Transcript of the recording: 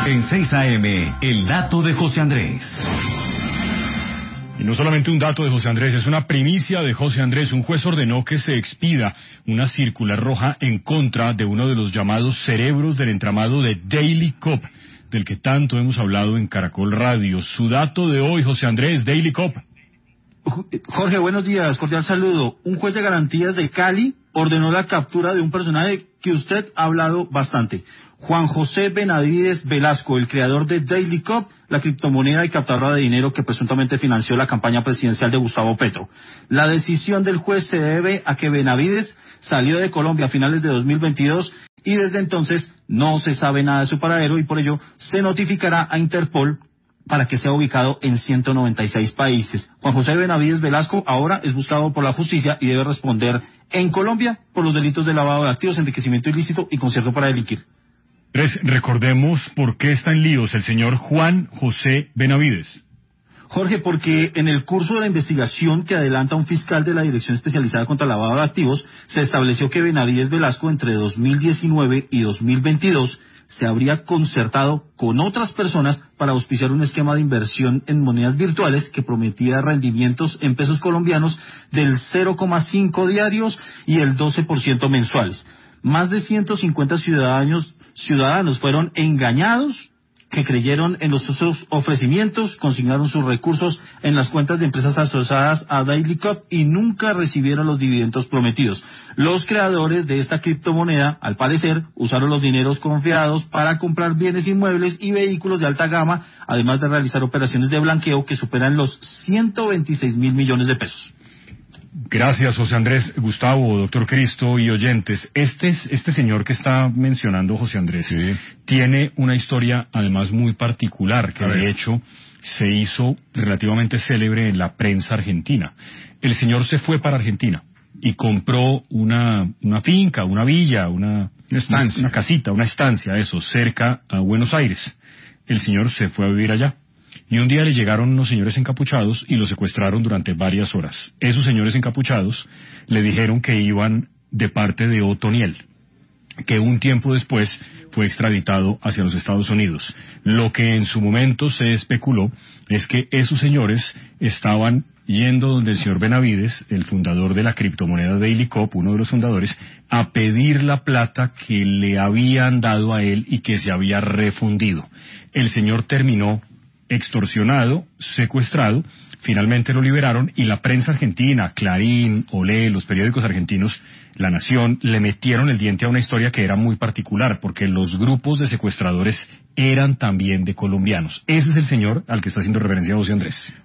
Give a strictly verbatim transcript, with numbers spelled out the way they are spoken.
En seis A M, el dato de José Andrés. Y no solamente un dato de José Andrés, es una primicia de José Andrés. Un juez ordenó que se expida una circular roja en contra de uno de los llamados cerebros del entramado de Daily Cop, del que tanto hemos hablado en Caracol Radio. Su dato de hoy, José Andrés, Daily Cop. Jorge, buenos días, cordial saludo. Un juez de garantías de Cali ordenó la captura de un personaje que usted ha hablado bastante. Juan José Benavides Velasco, el creador de Daily Cop, la criptomoneda y captadora de dinero que presuntamente financió la campaña presidencial de Gustavo Petro. La decisión del juez se debe a que Benavides salió de Colombia a finales de dos mil veintidós y desde entonces no se sabe nada de su paradero y por ello se notificará a Interpol para que sea ubicado en ciento noventa y seis países. Juan José Benavides Velasco ahora es buscado por la justicia y debe responder en Colombia por los delitos de lavado de activos, enriquecimiento ilícito y concierto para delinquir. Recordemos por qué está en líos el señor Juan José Benavides. Jorge, porque en el curso de la investigación que adelanta un fiscal de la Dirección Especializada contra el Lavado de Activos, se estableció que Benavides Velasco entre dos mil diecinueve y dos mil veintidós se habría concertado con otras personas para auspiciar un esquema de inversión en monedas virtuales que prometía rendimientos en pesos colombianos del cero coma cinco diarios y el doce por ciento mensuales. Más de ciento cincuenta ciudadanos ciudadanos fueron engañados, que creyeron en los ofrecimientos, consignaron sus recursos en las cuentas de empresas asociadas a Daily Cop y nunca recibieron los dividendos prometidos. Los creadores de esta criptomoneda, al parecer, usaron los dineros confiados para comprar bienes inmuebles y vehículos de alta gama, además de realizar operaciones de blanqueo que superan los ciento veintiséis mil millones de pesos. Gracias, José Andrés, Gustavo, doctor Cristo y oyentes. Este es, este señor que está mencionando José Andrés, sí, tiene una historia además muy particular que de hecho se hizo relativamente célebre en la prensa argentina. El señor se fue para Argentina y compró una, una finca, una villa, una, una estancia, una, una casita, una estancia, eso, cerca a Buenos Aires. El señor se fue a vivir allá. Y un día le llegaron unos señores encapuchados y lo secuestraron durante varias horas. Esos señores encapuchados le dijeron que iban de parte de Otoniel, que un tiempo después fue extraditado hacia los Estados Unidos. Lo que en su momento se especuló es que esos señores estaban yendo donde el señor Benavides, el fundador de la criptomoneda Daily Cop, uno de los fundadores, a pedir la plata que le habían dado a él y que se había refundido. El señor terminó extorsionado, secuestrado, finalmente lo liberaron y la prensa argentina, Clarín, Olé, los periódicos argentinos, La Nación, le metieron el diente a una historia que era muy particular, porque los grupos de secuestradores eran también de colombianos. Ese es el señor al que está haciendo referencia José Andrés.